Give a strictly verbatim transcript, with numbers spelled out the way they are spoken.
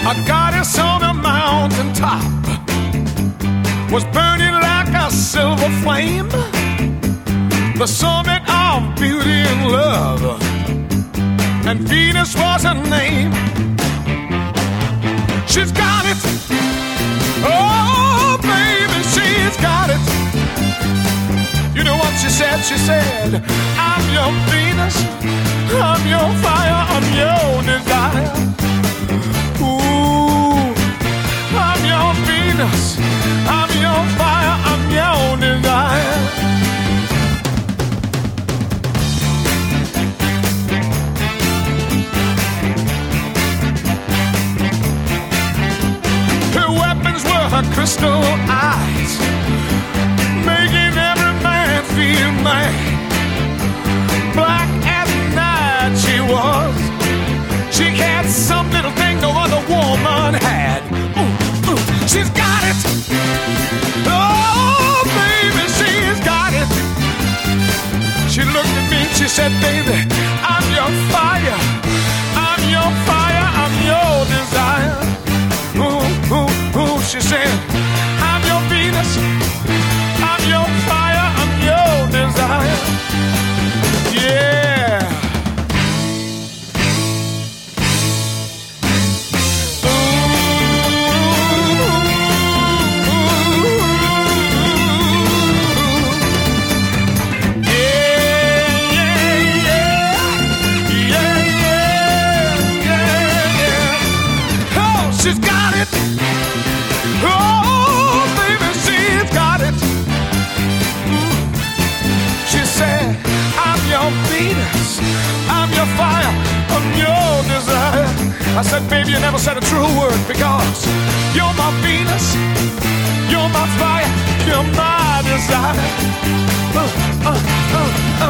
A goddess on a mountain top was burning like a silver flame, the summit of beauty and love, and Venus was her name. She's got it, oh baby, she's got it. You know what she said? She said, I'm your Venus, I'm your fire, I'm your desire. Ooh, I'm your Venus, I'm your fire, I'm your desire. Her weapons were her crystal eyes, making every man feel mad. Black as night she was. She had some little thing no other woman had. Ooh, ooh, she's got it. Oh, baby, she's got it. She looked at me, she said, baby, I'm your fire. I'm your fire, I'm your desire. Ooh, ooh, ooh, she said, I'm your Venus. I'm your fire, I'm your desire. Yeah. She's got it. Oh, baby, she's got it. Mm. She said, I'm your Venus, I'm your fire, I'm your desire. I said, baby, you never said a true word, because you're my Venus, you're my fire, you're my desire. Uh, uh, uh, uh.